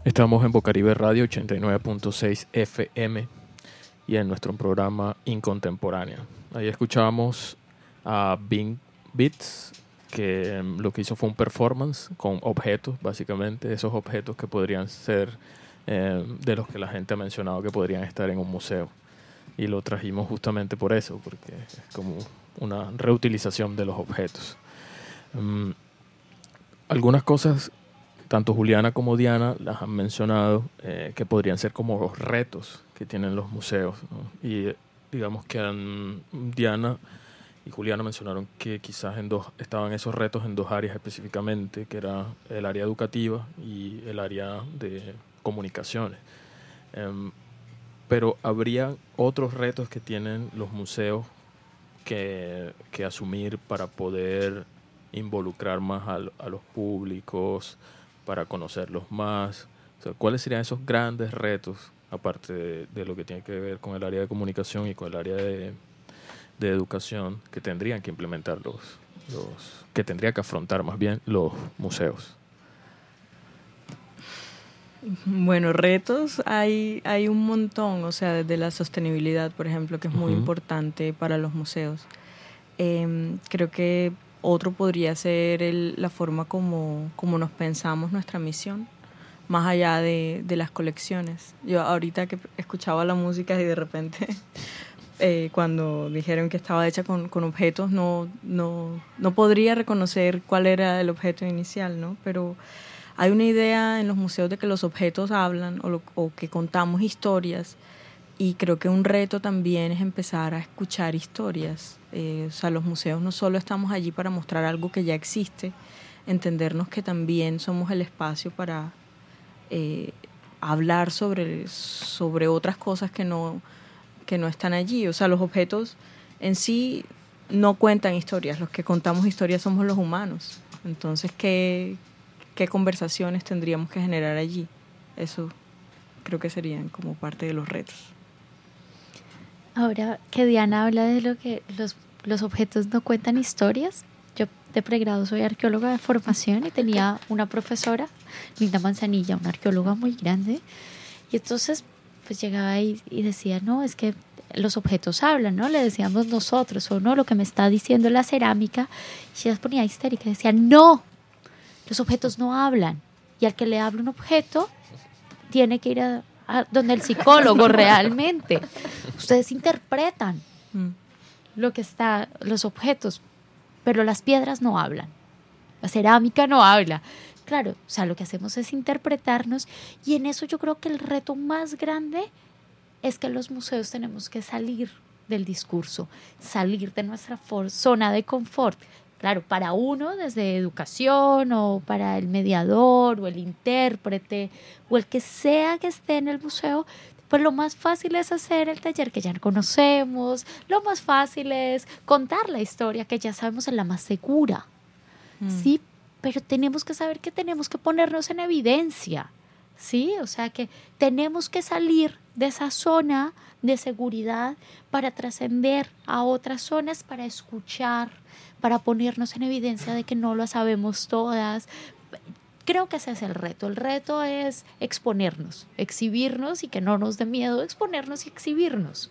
Estamos en Bocaribe Radio ochenta y nueve punto seis F M y en nuestro programa Incontemporánea. Ahí escuchábamos a Bing Beats, que um, lo que hizo fue un performance con objetos, básicamente, esos objetos que podrían ser eh, de los que la gente ha mencionado que podrían estar en un museo. Y lo trajimos justamente por eso, porque es como una reutilización de los objetos. Um, algunas cosas, tanto Juliana como Diana las han mencionado, eh, que podrían ser como los retos que tienen los museos, ¿no? Y digamos que um, Diana y Juliana mencionaron que quizás en dos, estaban esos retos en dos áreas específicamente, que era el área educativa y el área de comunicaciones. Um, pero habría otros retos que tienen los museos que, que asumir para poder involucrar más a, a los públicos, para conocerlos más. O sea, ¿cuáles serían esos grandes retos, aparte de, de lo que tiene que ver con el área de comunicación y con el área de, de educación, que tendrían que implementar los, los, que tendría que afrontar más bien los museos? Bueno, retos hay, hay un montón, o sea, desde la sostenibilidad, por ejemplo, que es muy uh-huh. importante para los museos. Eh, creo que otro podría ser el, la forma como, como nos pensamos nuestra misión, más allá de, de las colecciones. Yo ahorita que escuchaba la música y de repente, eh, cuando dijeron que estaba hecha con, con objetos, no, no, no podría reconocer cuál era el objeto inicial, ¿no? Pero hay una idea en los museos de que los objetos hablan o, lo, o que contamos historias, y creo que un reto también es empezar a escuchar historias. Eh, o sea, los museos no solo estamos allí para mostrar algo que ya existe, entendernos que también somos el espacio para eh, hablar sobre, sobre otras cosas que no, que no están allí. O sea, los objetos en sí no cuentan historias, los que contamos historias somos los humanos. Entonces, ¿qué, qué conversaciones tendríamos que generar allí? Eso creo que serían como parte de los retos. Ahora que Diana habla de lo que los, los objetos no cuentan historias, yo de pregrado soy arqueóloga de formación y tenía una profesora, Linda Manzanilla, una arqueóloga muy grande, y entonces pues llegaba y, y decía, no, es que los objetos hablan, ¿no? Le decíamos nosotros, o no, lo que me está diciendo la cerámica, y ella se ponía histérica y decía, no, los objetos no hablan, y al que le habla un objeto tiene que ir a a donde el psicólogo realmente. Ustedes interpretan mm. lo que está, los objetos, pero las piedras no hablan, la cerámica no habla. Claro, o sea, lo que hacemos es interpretarnos, y en eso yo creo que el reto más grande es que los museos tenemos que salir del discurso, salir de nuestra for- zona de confort. Claro, para uno desde educación, o para el mediador o el intérprete o el que sea que esté en el museo, pues lo más fácil es hacer el taller que ya conocemos, lo más fácil es contar la historia que ya sabemos, es la más segura. Mm. Sí, pero tenemos que saber que tenemos que ponernos en evidencia, ¿sí? O sea, que tenemos que salir de esa zona de seguridad para trascender a otras zonas, para escuchar, para ponernos en evidencia de que no lo sabemos todas. Creo que ese es el reto. El reto es exponernos, exhibirnos, y que no nos dé miedo exponernos y exhibirnos.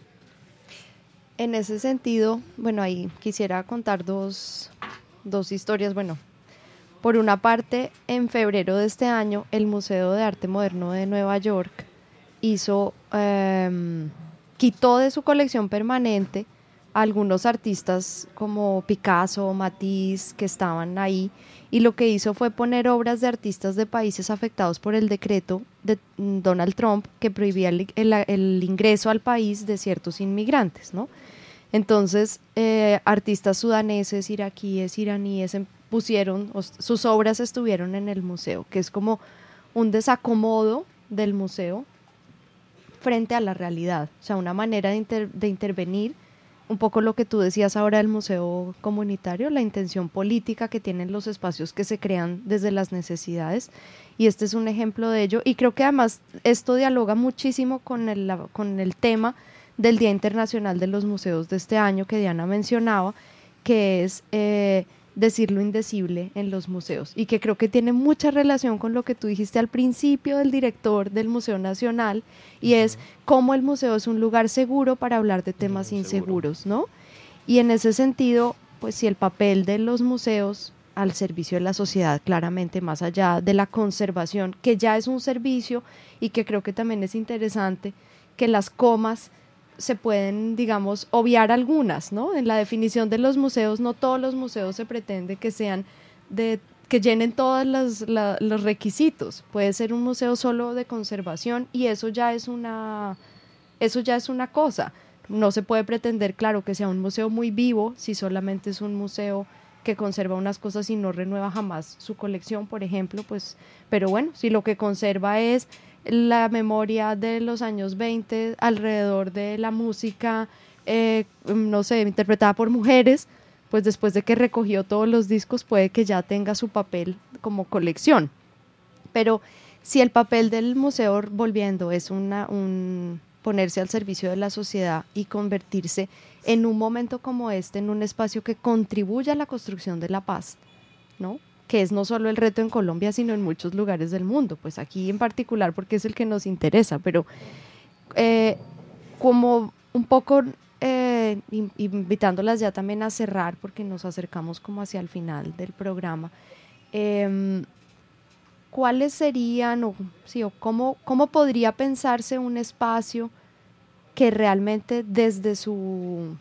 En ese sentido, bueno, ahí quisiera contar dos, dos historias. Bueno, por una parte, en febrero de este año, el Museo de Arte Moderno de Nueva York hizo, eh, quitó de su colección permanente algunos artistas como Picasso, Matisse, que estaban ahí, y lo que hizo fue poner obras de artistas de países afectados por el decreto de Donald Trump que prohibía el, el, el ingreso al país de ciertos inmigrantes, ¿no? Entonces, eh, artistas sudaneses, iraquíes, iraníes pusieron, sus obras estuvieron en el museo, que es como un desacomodo del museo frente a la realidad, o sea, una manera de, inter, de intervenir. Un poco lo que tú decías ahora del museo comunitario, la intención política que tienen los espacios que se crean desde las necesidades, y este es un ejemplo de ello, y creo que además esto dialoga muchísimo con el, con el tema del Día Internacional de los Museos de este año que Diana mencionaba, que es eh, decir lo indecible en los museos, y que creo que tiene mucha relación con lo que tú dijiste al principio del director del Museo Nacional, y es cómo el museo es un lugar seguro para hablar de temas uh-huh, inseguros, ¿no? Y en ese sentido, pues si el papel de los museos al servicio de la sociedad, claramente más allá de la conservación, que ya es un servicio, y que creo que también es interesante que las comas se pueden, digamos, obviar algunas, ¿no? En la definición de los museos, no todos los museos se pretende que sean de, que llenen todos los, la, los requisitos. Puede ser un museo solo de conservación, y eso ya es una, eso ya es una cosa. No se puede pretender, claro, que sea un museo muy vivo si solamente es un museo que conserva unas cosas y no renueva jamás su colección, por ejemplo, pues, pero bueno, si lo que conserva es la memoria de los años veinte alrededor de la música, eh, no sé, interpretada por mujeres, pues después de que recogió todos los discos puede que ya tenga su papel como colección. Pero si el papel del museo, volviendo, es una, un ponerse al servicio de la sociedad y convertirse en un momento como este, en un espacio que contribuya a la construcción de la paz, ¿no? Que es no solo el reto en Colombia, sino en muchos lugares del mundo, pues aquí en particular porque es el que nos interesa, pero eh, como un poco eh, invitándolas ya también a cerrar, porque nos acercamos como hacia el final del programa, eh, ¿cuáles serían o, sí, o cómo, cómo podría pensarse un espacio que realmente desde su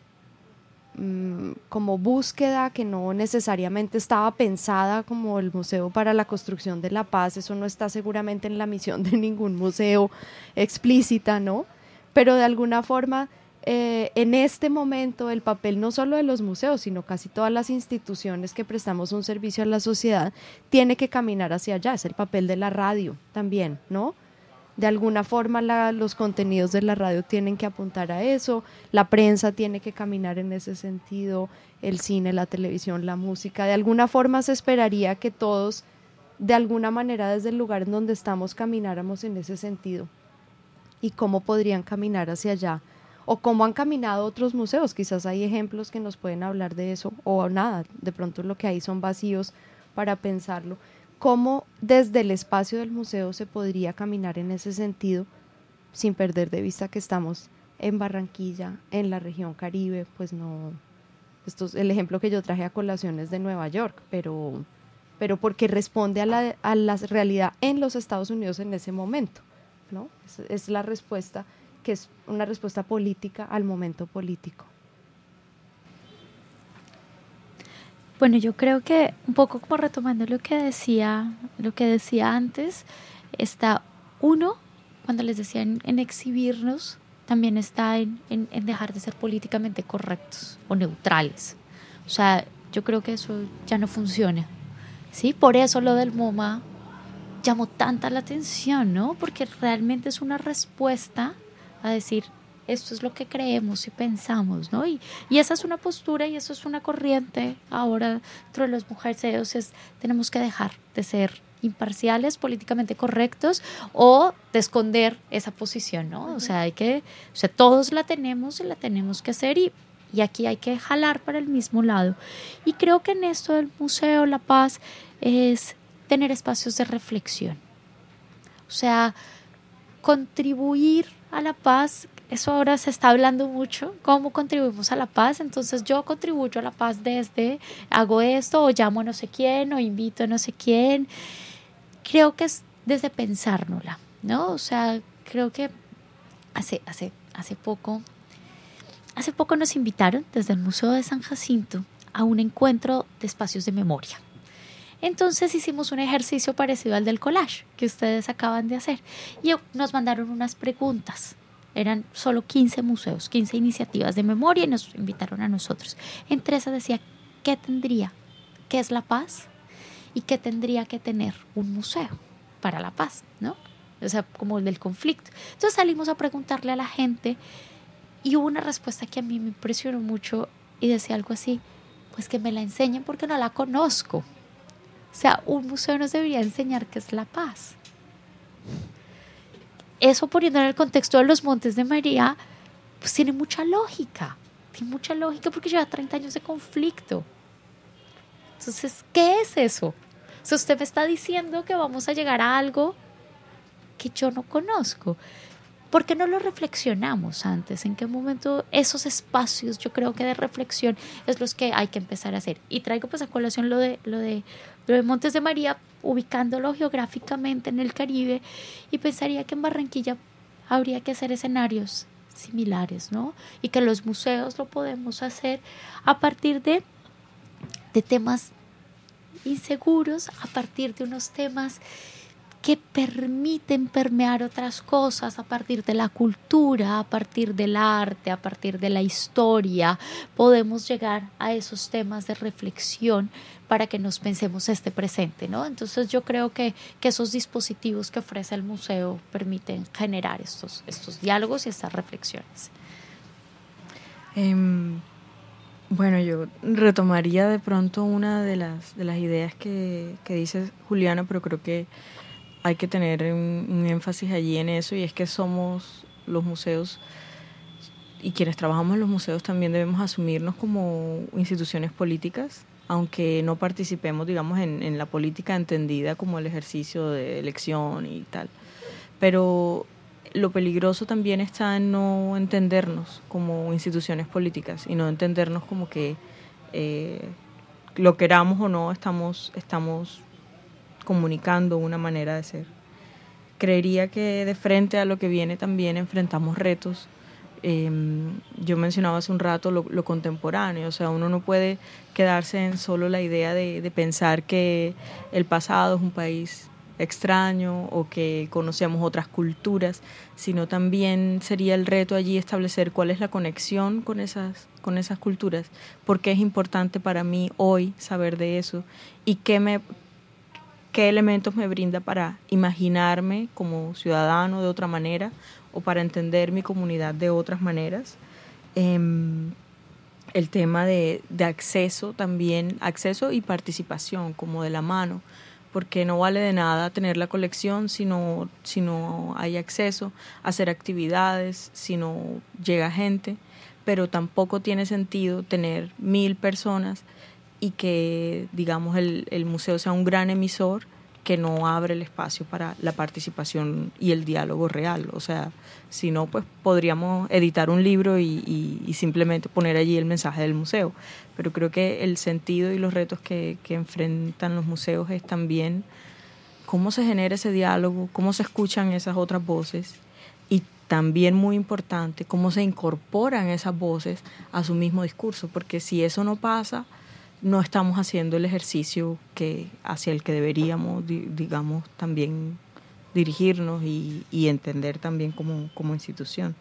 como búsqueda, que no necesariamente estaba pensada como el museo para la construcción de la paz, eso no está seguramente en la misión de ningún museo explícita, ¿no? Pero de alguna forma eh, en este momento el papel no solo de los museos, sino casi todas las instituciones que prestamos un servicio a la sociedad tiene que caminar hacia allá, es el papel de la radio también, ¿no? De alguna forma la, los contenidos de la radio tienen que apuntar a eso, la prensa tiene que caminar en ese sentido, el cine, la televisión, la música. De alguna forma se esperaría que todos, de alguna manera, desde el lugar en donde estamos, camináramos en ese sentido. ¿Y cómo podrían caminar hacia allá? O cómo han caminado otros museos. Quizás hay ejemplos que nos pueden hablar de eso, o nada, de pronto lo que hay son vacíos para pensarlo. ¿Cómo desde el espacio del museo se podría caminar en ese sentido sin perder de vista que estamos en Barranquilla, en la región Caribe? Pues no, esto es el ejemplo que yo traje a colación es de Nueva York, pero, pero porque responde a la, a la realidad en los Estados Unidos en ese momento, ¿no? Es, es la respuesta, que es una respuesta política al momento político. Bueno, yo creo que un poco como retomando lo que decía, lo que decía antes, está uno, cuando les decía en, en exhibirnos, también está en, en, en dejar de ser políticamente correctos o neutrales. O sea, yo creo que eso ya no funciona, ¿sí? Por eso lo del MoMA llamó tanta la atención, ¿no? Porque realmente es una respuesta a decir, esto es lo que creemos y pensamos, ¿no? Y, y esa es una postura y eso es una corriente ahora dentro de los museos, es tenemos que dejar de ser imparciales, políticamente correctos o de esconder esa posición, ¿no? Uh-huh. O sea, hay que, o sea, todos la tenemos y la tenemos que hacer y, y aquí hay que jalar para el mismo lado. Y creo que en esto del Museo La Paz es tener espacios de reflexión. O sea, contribuir a la paz. Eso ahora se está hablando mucho, cómo contribuimos a la paz. Entonces yo contribuyo a la paz desde hago esto o llamo a no sé quién o invito a no sé quién. Creo que es desde pensárnosla, ¿no? O sea, creo que hace, hace, hace poco, hace poco nos invitaron desde el Museo de San Jacinto a un encuentro de espacios de memoria. Entonces hicimos un ejercicio parecido al del collage que ustedes acaban de hacer y nos mandaron unas preguntas. Eran solo quince museos, quince iniciativas de memoria y nos invitaron a nosotros. Entre esas decía, ¿qué tendría? ¿Qué es la paz? ¿Y qué tendría que tener un museo para la paz? ¿No? O sea, como el del conflicto. Entonces salimos a preguntarle a la gente y hubo una respuesta que a mí me impresionó mucho y decía algo así, pues que me la enseñen porque no la conozco. O sea, un museo nos debería enseñar qué es la paz. Eso poniendo en el contexto de los Montes de María, pues tiene mucha lógica, tiene mucha lógica porque lleva treinta años de conflicto. Entonces, ¿qué es eso? Si usted me está diciendo que vamos a llegar a algo que yo no conozco, ¿por qué no lo reflexionamos antes? ¿En qué momento esos espacios, yo creo que de reflexión, es los que hay que empezar a hacer? Y traigo pues a colación lo de, lo de, lo de Montes de María, ubicándolo geográficamente en el Caribe, y pensaría que en Barranquilla habría que hacer escenarios similares, ¿no? Y que los museos lo podemos hacer a partir de, de temas inseguros, a partir de unos temas que permiten permear otras cosas, a partir de la cultura, a partir del arte, a partir de la historia. Podemos llegar a esos temas de reflexión para que nos pensemos este presente, ¿no? Entonces yo creo que, que esos dispositivos que ofrece el museo permiten generar estos, estos diálogos y estas reflexiones. Um, bueno, yo retomaría de pronto una de las, de las ideas que, que dice Juliana, pero creo que hay que tener un, un énfasis allí en eso, y es que somos los museos, y quienes trabajamos en los museos también debemos asumirnos como instituciones políticas, aunque no participemos, digamos, en, en la política entendida como el ejercicio de elección y tal. Pero lo peligroso también está en no entendernos como instituciones políticas y no entendernos como que eh, lo queramos o no, estamos, estamos comunicando una manera de ser. Creería que de frente a lo que viene también enfrentamos retos. Eh, yo mencionaba hace un rato lo, lo contemporáneo, o sea, uno no puede quedarse en solo la idea de, de pensar que el pasado es un país extraño o que conocemos otras culturas, sino también sería el reto allí establecer cuál es la conexión con esas, con esas culturas, por qué es importante para mí hoy saber de eso y qué me qué elementos me brinda para imaginarme como ciudadano de otra manera o para entender mi comunidad de otras maneras. Eh, el tema de, de acceso también, acceso y participación como de la mano, porque no vale de nada tener la colección si no, si no hay acceso a hacer actividades, si no llega gente, pero tampoco tiene sentido tener mil personas y que, digamos, el, el museo sea un gran emisor que no abre el espacio para la participación y el diálogo real. O sea, si no, pues podríamos editar un libro y, y, y simplemente poner allí el mensaje del museo. Pero creo que el sentido y los retos que, que enfrentan los museos es también cómo se genera ese diálogo, cómo se escuchan esas otras voces y también, muy importante, cómo se incorporan esas voces a su mismo discurso, porque si eso no pasa, no estamos haciendo el ejercicio que hacia el que deberíamos, digamos, también dirigirnos y, y entender también como, como institución.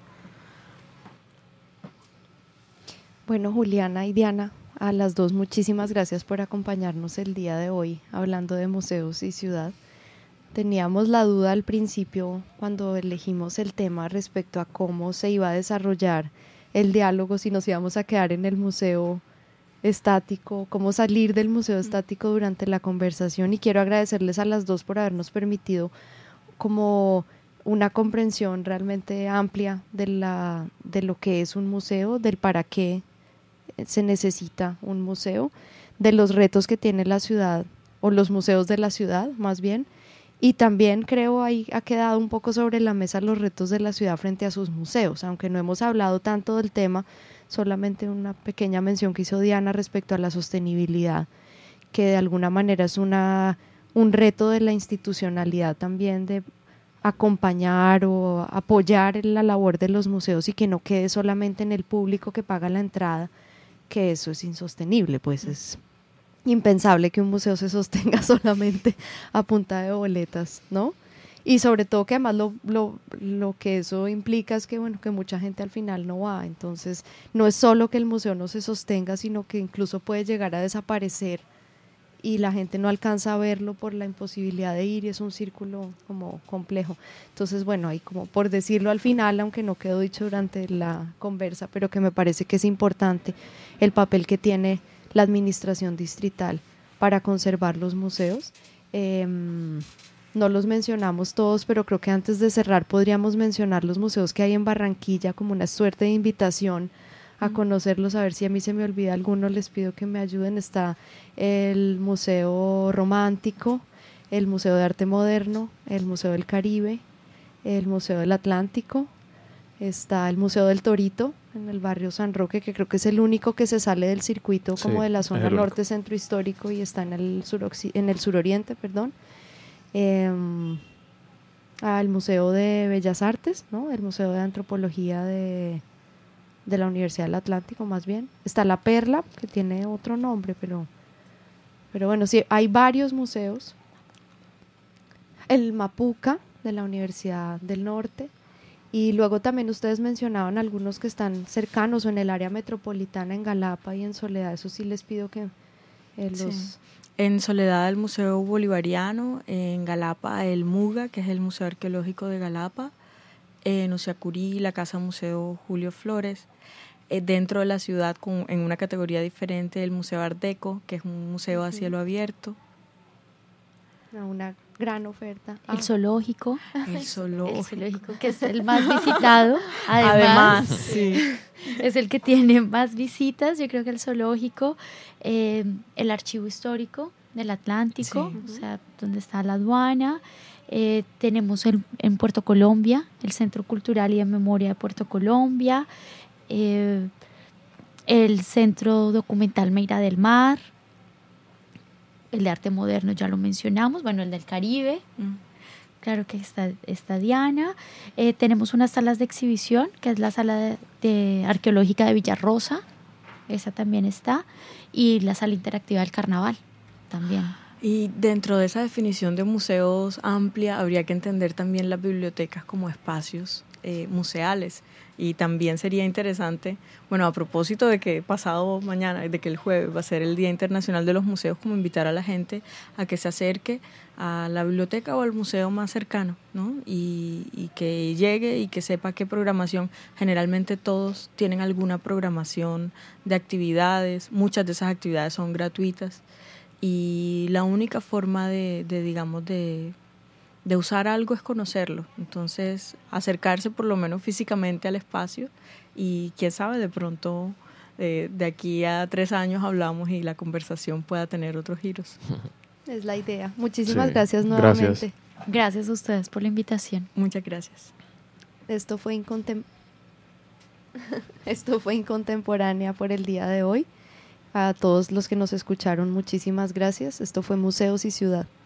Bueno, Juliana y Diana, a las dos muchísimas gracias por acompañarnos el día de hoy hablando de museos y ciudad. Teníamos la duda al principio cuando elegimos el tema respecto a cómo se iba a desarrollar el diálogo, si nos íbamos a quedar en el museo estático, cómo salir del museo estático durante la conversación, y quiero agradecerles a las dos por habernos permitido como una comprensión realmente amplia de, la, de lo que es un museo, del para qué se necesita un museo, de los retos que tiene la ciudad o los museos de la ciudad más bien, y también creo ahí ha quedado un poco sobre la mesa los retos de la ciudad frente a sus museos, aunque no hemos hablado tanto del tema, solamente una pequeña mención que hizo Diana respecto a la sostenibilidad, que de alguna manera es una, un reto de la institucionalidad también de acompañar o apoyar la labor de los museos y que no quede solamente en el público que paga la entrada, que eso es insostenible, pues es impensable que un museo se sostenga solamente a punta de boletas, ¿no? Y sobre todo que además lo, lo, lo que eso implica es que, bueno, que mucha gente al final no va, entonces no es solo que el museo no se sostenga, sino que incluso puede llegar a desaparecer y la gente no alcanza a verlo por la imposibilidad de ir y es un círculo como complejo. Entonces, bueno, ahí como por decirlo al final, aunque no quedó dicho durante la conversa, pero que me parece que es importante el papel que tiene la administración distrital para conservar los museos. Eh, no los mencionamos todos, pero creo que antes de cerrar podríamos mencionar los museos que hay en Barranquilla como una suerte de invitación a conocerlos, a ver si a mí se me olvida alguno, les pido que me ayuden. Está el Museo Romántico, el Museo de Arte Moderno, el Museo del Caribe, el Museo del Atlántico, está el Museo del Torito en el barrio San Roque, que creo que es el único que se sale del circuito como Sí, de la es zona el único. norte centro histórico y está en el surocci- en el suroriente, perdón. Eh, al Museo de Bellas Artes, ¿no? El Museo de Antropología de, de la Universidad del Atlántico, más bien. Está la Perla, que tiene otro nombre, pero, pero bueno, sí, hay varios museos. El Mapuca, de la Universidad del Norte, y luego también ustedes mencionaban algunos que están cercanos o en el área metropolitana, en Galapa y en Soledad. Eso sí les pido que eh, los... Sí. En Soledad el Museo Bolivariano, en Galapa el MUGA, que es el Museo Arqueológico de Galapa, en Usiacurí la Casa Museo Julio Flores, eh, dentro de la ciudad con, en una categoría diferente el Museo Art Deco, que es un museo a cielo abierto. Una gran oferta. El Ah. zoológico. El zoológico. El zoológico, que es el más visitado. Además, Además, sí. Es el que tiene más visitas. Yo creo que el zoológico, eh, el archivo histórico del Atlántico, Sí. o sea, donde está la aduana. Eh, tenemos el, en Puerto Colombia, el Centro Cultural y de Memoria de Puerto Colombia, eh, el Centro Documental Meira del Mar, el de Arte Moderno ya lo mencionamos, bueno, el del Caribe, Mm. claro que está, está Diana. Eh, tenemos unas salas de exhibición, que es la sala de, de arqueológica de Villarrosa, esa también está, y la sala interactiva del Carnaval también. Y dentro de esa definición de museos amplia, habría que entender también las bibliotecas como espacios eh, museales. Y también sería interesante, bueno, a propósito de que pasado mañana, de que el jueves va a ser el Día Internacional de los Museos, como invitar a la gente a que se acerque a la biblioteca o al museo más cercano, ¿no? Y, y que llegue y que sepa qué programación. Generalmente todos tienen alguna programación de actividades, muchas de esas actividades son gratuitas. Y la única forma de, de digamos, de, de usar algo es conocerlo. Entonces, acercarse por lo menos físicamente al espacio y quién sabe, de pronto eh, de aquí a tres años hablamos y la conversación pueda tener otros giros. Es la idea. Muchísimas Sí, gracias gracias. nuevamente. Gracias a ustedes por la invitación. Muchas gracias. Esto fue, Incontem- Esto fue Incontemporánea por el día de hoy. A todos los que nos escucharon, muchísimas gracias. Esto fue Museos y Ciudad.